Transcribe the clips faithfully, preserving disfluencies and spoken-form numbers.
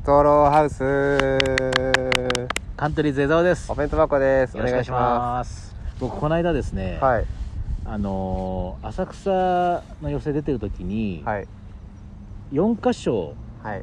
トローハウスカントリーズ江澤です。 お弁当箱です。 よろしくお願いします。僕この間ですね、 はい、 あのー、浅草の寄席出てる時に、 はい、 よんかしょはい、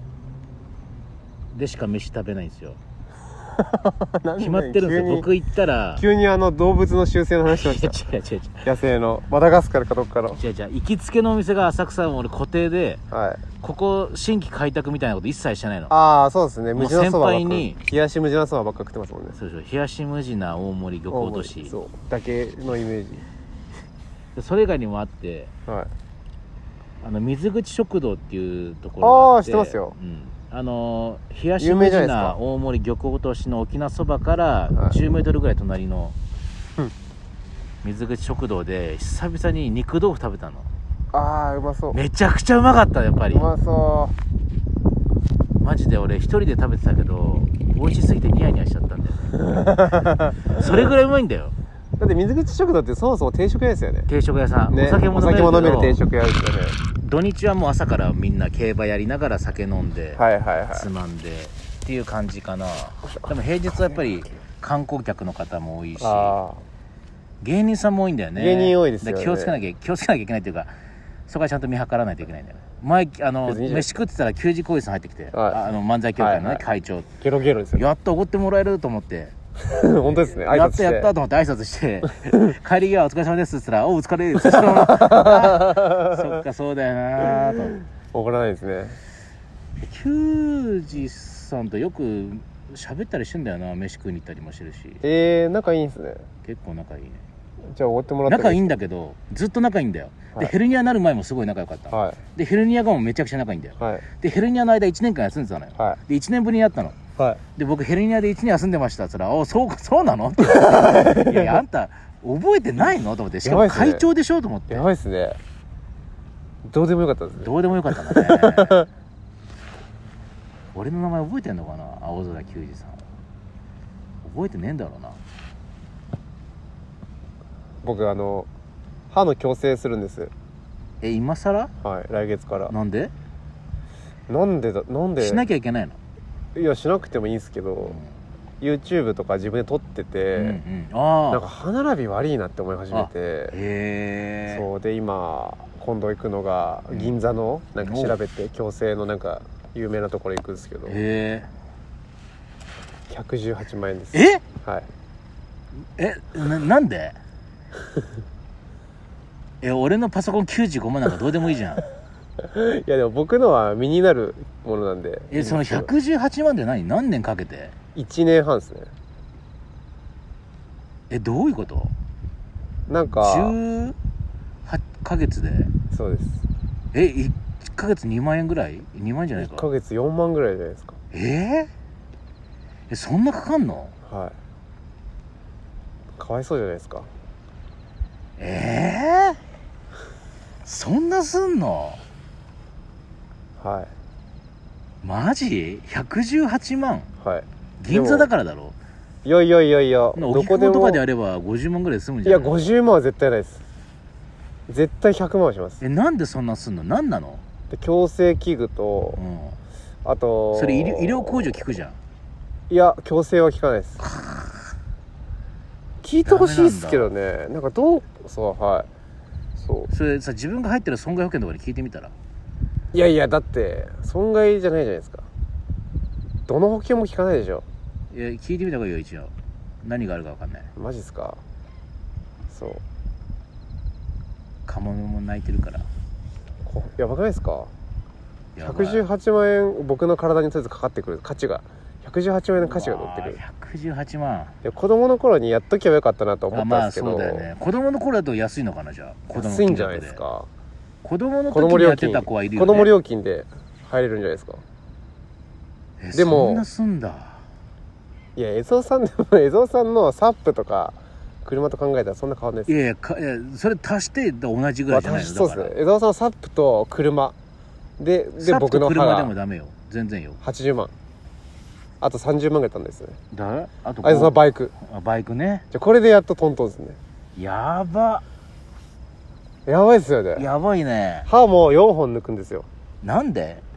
でしか飯食べないんですよ。 なんで決まってるんですよ。僕行ったら急にあの動物の習性の話しました。 違う違う違う野生のマダガスカルかどっかの違う違う行きつけのお店が浅草の俺固定で、 はい、 ここ新規開拓みたいなこと一切してないの。 ああそうですね。無地なそばばっか先輩に冷やし無地なそばばっか食ってますもんね。 そうそう、冷やし無地な大盛り漁港落としそうだけのイメージ。 でそれ以外にもあって、 はい、 あの水口食堂っていうところがあって、 ああ知ってますよ、 うん、あの冷やし無地な大盛り漁港落としの沖縄そばからじゅうメートルぐらい隣の水口食堂で久々に肉豆腐食べたの。 ああうまそう。 めちゃくちゃうまかった。やっぱりうまそうマジで。俺一人で食べてたけど美味しすぎてニヤニヤしちゃったんだよねそれぐらいうまいんだよ。 だって水口食堂ってそもそも定食屋ですよね。 定食屋さん、 ね、 お酒も飲めるけど、 お酒も飲める定食屋ですよね。 土日はもう朝からみんな競馬やりながら酒飲んで、 はいはいはい、 つまんでっていう感じかな。でも平日はやっぱり観光客の方も多いし、芸人さんも多いんだよね。 芸人多いですよね。 気をつけなきゃ気をつけなきゃいけないっていうか、そこはちゃんと見計らないといけないんだよね。前あの飯食ってたら給仕浩二さん入ってきて、はい、あの漫才協会の、ね、はいはい、会長ゲロゲロですよ、ね、 やっとおごってもらえると思って本当ですね。 やったやったと思って挨拶して帰り際お疲れ様ですって言ったらお疲れってそっかそうだよなと怒らないですね。 球児さんとよく喋ったりしてんだよな。飯食いに行ったりもしてるし。 えー、仲いいんですね。 結構仲いいね。 じゃあおごってもらって仲いいんだけどずっと仲いいんだよ、はい、でヘルニアになる前もすごい仲良かった、はい、でヘルニア後もめちゃくちゃ仲いいんだよ、はい、でヘルニアの間いちねんかん休んでたのよ、はい、でいちねんぶりに会ったの、はい、で僕ヘルニアでいちねん休んでましたって言ったら「おそうそうなの?」って言って「いやいやあんた覚えてないの?」と思って、しかも会長でしょと思って。 やばいっすね。どうでもよかったですね。 どうでもよかったんだね俺の名前覚えてんのかな、青空球児さん。覚えてねえんだろうな。 僕あの歯の矯正するんです。 え今更？ はい、来月から。なんでなんでだなんでしなきゃいけないの？ いやしなくてもいいんですけど、うん、YouTube とか自分で撮ってて、うんうん、あなんか歯並び悪いなって思い始めて、へそうで今今度行くのが銀座のなんか調べて矯正のなんか有名なところ行くんですけど、へひゃくじゅうはちまんえんです。 えはい。 え な, なんでえ俺のパソコンきゅうじゅうごまんなんかどうでもいいじゃんいやでも僕のは身になるものなんで。 えそのひゃくじゅうはちまんで何何年かけて？ いちねんはんですね。 えどういうこと？ なんかじゅうはちかげつで？ そうです。 えいっかげつにまんえんぐらい？にまんえんじゃないか。 いっかげつよんまんぐらいじゃないですか。 えー、えそんなかかんの？ はい。かわいそうじゃないですか。 えー、そんなすんの？ はい。 マジ？ ひゃくじゅうはちまん？ はい。 銀座だからだろ？ いやいやいやいや、 どこでもとかであればごじゅうまんぐらい済むんじゃない？ いやごじゅうまんは絶対ないです。絶対ひゃくまんはします。 えなんでそんなすんの？何なの？ で矯正器具と、うん、あとそれ医療、医療控除効くじゃん。 いや矯正は効かないです聞いてほしいっすけどね。なんかどうそうはいそうそれさ自分が入ってる損害保険とかに聞いてみたら？ いやいやだって損害じゃないじゃないですか。どの保険も効かないでしょ。 いや聞いてみた方がいいよ。一応何があるか分かんない。 マジっすか。そうカモメも泣いてるから。 やばくないですか。ひゃくじゅうはちまんえん僕の体にとりあえずかかってくる価値がひゃくじゅうはちまんえんの価値が乗ってくる。 ひゃくじゅうはちまんで子供の頃にやっとけばよかったなと思ったんですけど。 まあそうだよね。子供の頃だと安いのかな。じゃあ子供安いんじゃないですか。 子供の時にやってた子はいるよね。 子供料金で入れるんじゃないですか。 えでもそんなすんだ。 いや江蔵さんでも江蔵さんのサップとか車と考えたらそんな変わんないです。 いやいやかいやそれ足して同じぐらいじゃないの。 そうですね。江蔵さんのサップと車でで僕の歯が車でもダメよ。全然よ。 はちじゅうまんあとさんじゅうまんぐらいたんですね。 誰？あとあいつのバイク。 あバイクね。 じゃこれでやっとトントンですね。 やばやばいっすよね。 やばいね。 歯もよんほん抜くんですよ。 なんで？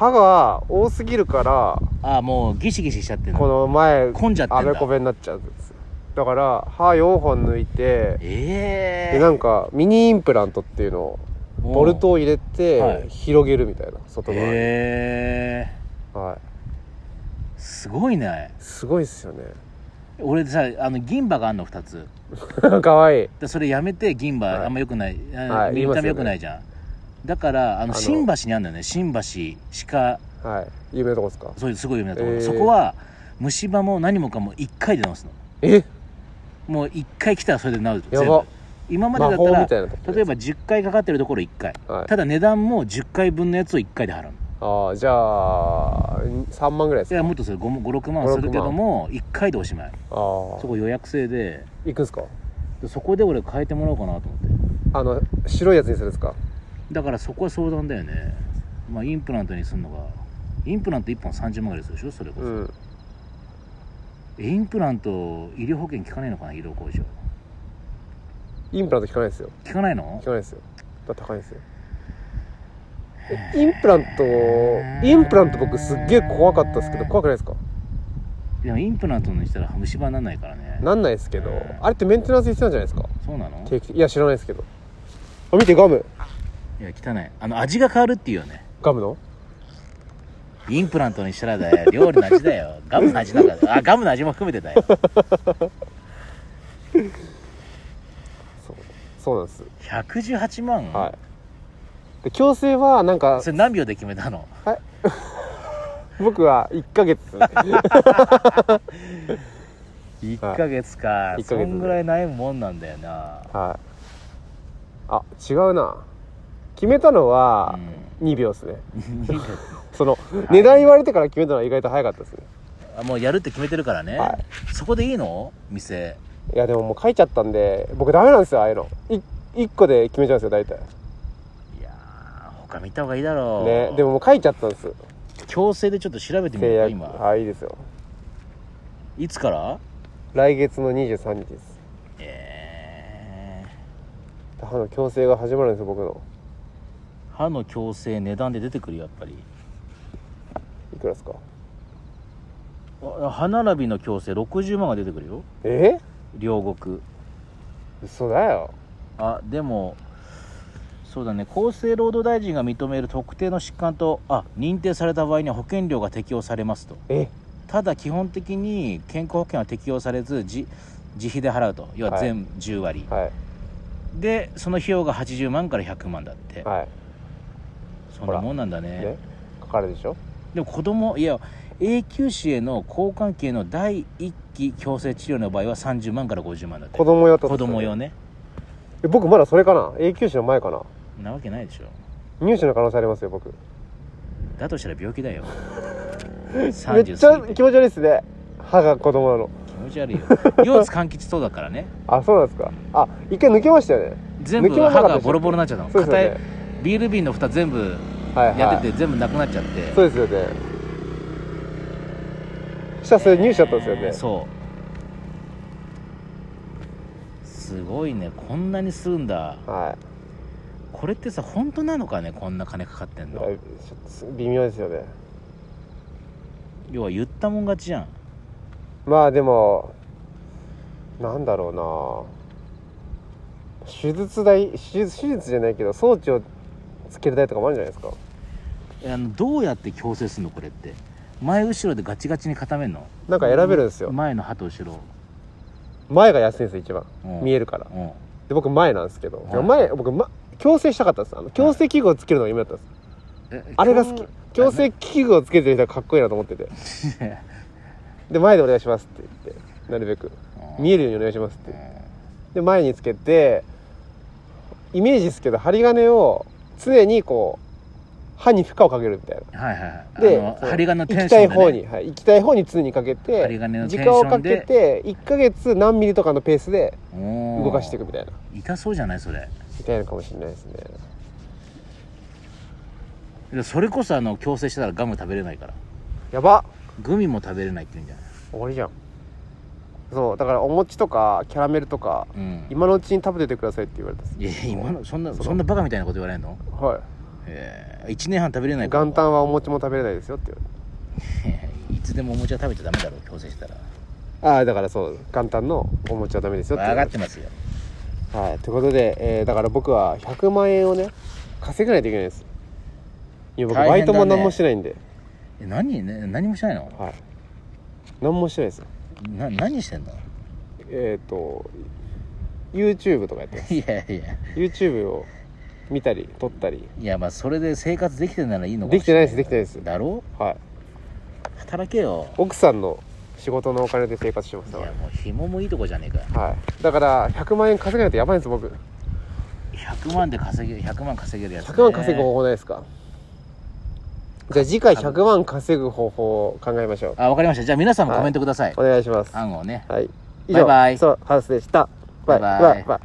歯が多すぎるから、 ああもうギシギシしちゃってるの、 この前混んじゃってんだ、 あべこべになっちゃうんです。だから歯よんほん抜いて、 ええー、 でなんかミニインプラントっていうのをボルトを入れて広げるみたいな、外側に。へえー、はい、 すごいね。 すごいっすよね。 俺さ、あの銀歯があんのふたつかわいい。 でそれやめて、銀歯、はい、あんまよくない、はい、見た目よくないじゃん、ね、だからあの新橋にあるんだよね、新橋歯科、はい、 有名なとこですか。 そういうすごい有名なところ、えー、そこは虫歯も何もかもいっかいで治すの。 え、 もういっかい来たらそれで治る。 やば。 今までだったら例えばじゅっかいかかってるところいっかい、はい、ただ値段もじゅっかいぶんのやつをいっかいで払うの。ああ、じゃあさんまんぐらいですか。 いやもっとする、ごろくまんするけどもいっかいでおしまい。あ、そこ予約制で行くんすか。 そこで俺変えてもらおうかなと思って。 あの白いやつにするんですか。 だからそこは相談だよね。まあインプラントにするのが、インプラントいっぽんさんじゅうまんぐらいするでしょ、それこそ、うん、インプラント医療保険効かないのかな、医療控除。 インプラント効かないですよ。 効かないの？ 効かないですよ。だって高いですよ。インプラントインプラント僕すっげえ怖かったですけど、怖くないですか。 でもインプラントにしたら虫歯にならないからね。 なんないですけど、あれってメンテナンス必要なんじゃないですか。 そうなの？ いや知らないですけど。あ、見てガム。 いや汚い。あの味が変わるっていうよね。 ガムの？ インプラントにしたらだよ、料理の味だよ。ガムの味なんか、あ、ガムの味も含めてだよ。 そうそうなんです。 ひゃくじゅうはちまん。 はい。で矯正はなんかそれ何秒で決めたの？ はい。僕はいっかげつ。 いっかげつか。そんぐらい悩むもんなんだよな。 はい。あ、違うな。決めたのはにびょうですね。にびょう。その値段言われてから決めたのは意外と早かったですね。 あ、もうやるって決めてるからね。はい、そこでいいの？店。 いやでももう書いちゃったんで、僕ダメなんですよ、ああいうの。いいっこで決めちゃうんですよ大体。 いやー、他見た方がいいだろうね。でももう書いちゃったんです。 強制でちょっと調べてみるか今。 はい、いいですよ。 いつから？ 来月のにじゅうさんにちです。 えー、歯の矯正が始まるんですよ、僕の。 歯の矯正値段で出てくる、やっぱり。 いくらですか？ 歯並びの矯正ろくじゅうまんが出てくるよ。 えー、 両国。 嘘だよ。 あ、でもそうだね、厚生労働大臣が認める特定の疾患とあ認定された場合には保険料が適用されますと。 え、 ただ基本的に健康保険は適用されず 自, 自費で払うと。要は全じゅうわり、はい、でその費用がはちじゅうまんからひゃくまんだって、はい、そんなもんなんだ ね, ねかかるでしょ。 でも子供、いや永久歯への交換系のだいいっき矯正治療の場合はさんじゅうまんからごじゅうまんだって。 子供用と子供用ね。 え、僕まだそれかな、永久歯の前かな。 なわけないでしょ。 乳歯の可能性ありますよ僕。 だとしたら病気だよ。 めっちゃ気持ち悪いですね、歯が子供なの。 気持ち悪いよ。腰痛柑橘糖だからね。 あ、そうなんですか。あ、一回抜けましたよね。 全部歯がボロボロになっちゃったの。そうですよね。ビール瓶の蓋全部やってて全部なくなっちゃって、はいはい、 そうですよね。したらそれ乳歯だったんですよね、えー、 そうすごいね、こんなにするんだ。はい。これってさ本当なのかね、こんな金かかってんの。 微妙ですよね。 要は言ったもん勝ちじゃん。 まあでもなんだろうな、手術代、手術、手術じゃないけど装置をつける代とかもあるんじゃないですか。 あのどうやって矯正するのこれって。前後ろでガチガチに固めるの？ なんか選べるんですよ。 前の歯と後ろ。 前が安いんですよ一番、見えるから。で僕前なんですけど、前僕、ま、矯正したかったんです。あの矯正器具をつけるのが夢だったんです。あれが好き。矯正器具をつけてる人はかっこいいなと思っててで前でお願いしますって言って、なるべく見えるようにお願いしますってで前につけて、イメージですけど針金を常にこう歯に負荷をかけるみたいな。はいはいはい。で針金のテンションで、ね、 行きたい方に、はい、行きたい方に常にかけて、針金のテンションで時間をかけていっかげつ何ミリとかのペースで動かしていくみたいな。 痛そうじゃないそれ。 痛いのかもしれないですね。 それこそあの矯正してたらガム食べれないから。 やば。 グミも食べれないって言うんじゃない？ 終わりじゃん。そうだからお餅とかキャラメルとか、うん、今のうちに食べててくださいって言われた。 いや今のそんなそんなバカみたいなこと言われるの？ はい。 へえ、いちねんはん食べれないか。 元旦はお餅も食べれないですよっていつでもお餅は食べちゃダメだろ強制したら。 ああだからそう元旦のお餅はダメですよって分かってますよ。 はいということで、えー、だから僕はひゃくまん円をね稼がないといけないです。いや僕バイトも何もしてないんで。 え何、ね、何もしないの？ はい何もしてないですよ。 な何してんの？ えっ、ー、と YouTube とかやってます。 いやいや YouTube を見たり撮ったり。 いやまあそれで生活できてるならいいのかもしれない。 できてないですできてないですだろ。 はい働けよ。 奥さんの仕事のお金で生活してます。 いやもう紐もいいとこじゃねえか。 はいだからひゃくまん円稼げないとやばいんです僕。 ひゃくまんで稼げるひゃくまん稼げるやつ、ね、 ひゃくまん稼ぐ方法ないですか？じゃあ次回ひゃくまん稼ぐ方法を考えましょう。 あ、わかりました。じゃあ皆さんもコメントください。 はい、お願いします。 案をね。 はい。 以上、バイバイ。 そうハウスでした。 バイバイ。バイバイ。